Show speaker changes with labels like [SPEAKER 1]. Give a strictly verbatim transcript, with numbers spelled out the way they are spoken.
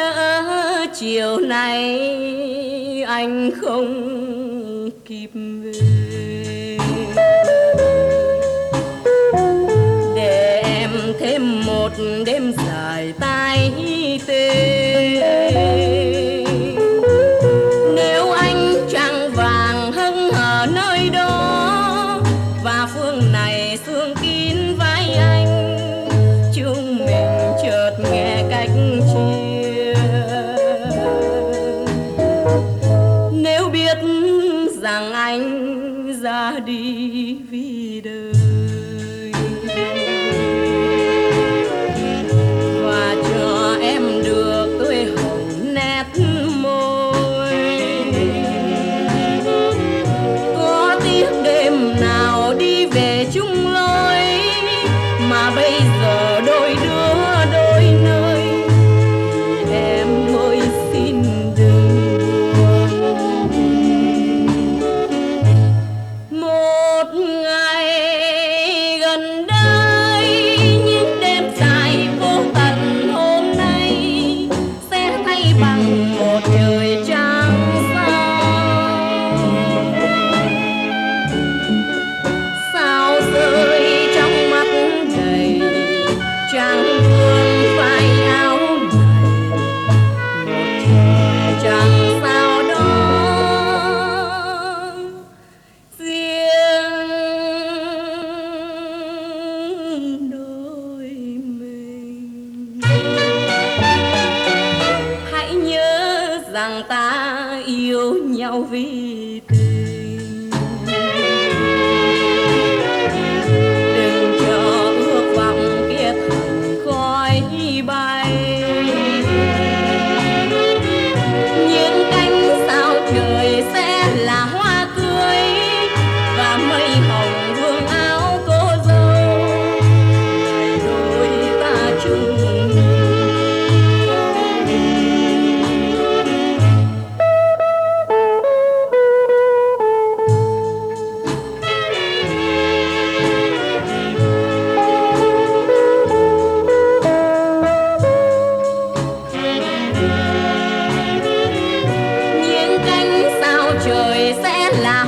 [SPEAKER 1] nhớ chiều nay anh không kịp về, để em thêm một đêm dài tay tê. Nếu anh trăng vàng hững hờ nơi đó và phương này sương kín vai anh, chúng mình chợt nghe cách chia. Nếu biết rằng anh ra đi vì đời và cho em được tươi hồng nét môi, có tiếc đêm nào đi về chung lối mà bây giờ đôi đứa đôi nơi, thì em thôi xin đừng buồn. Một ngày gần đây những đêm dài vô tận hôm nay sẽ thay bằng một trời trắng sao. Sao rơi trong mắt đầy trắng vương vai áo này, một trời trắng sao đó riêng đôi mình. Hãy nhớ rằng ta yêu nhau vì tình, đừng cho ước vọng kia thành khói bay. Những cánh sao trời sẽ là hoa cưới và mây hồng vương áo cô dâu, ngày đôi ta chung nhìn. Những cánh sao trời sẽ là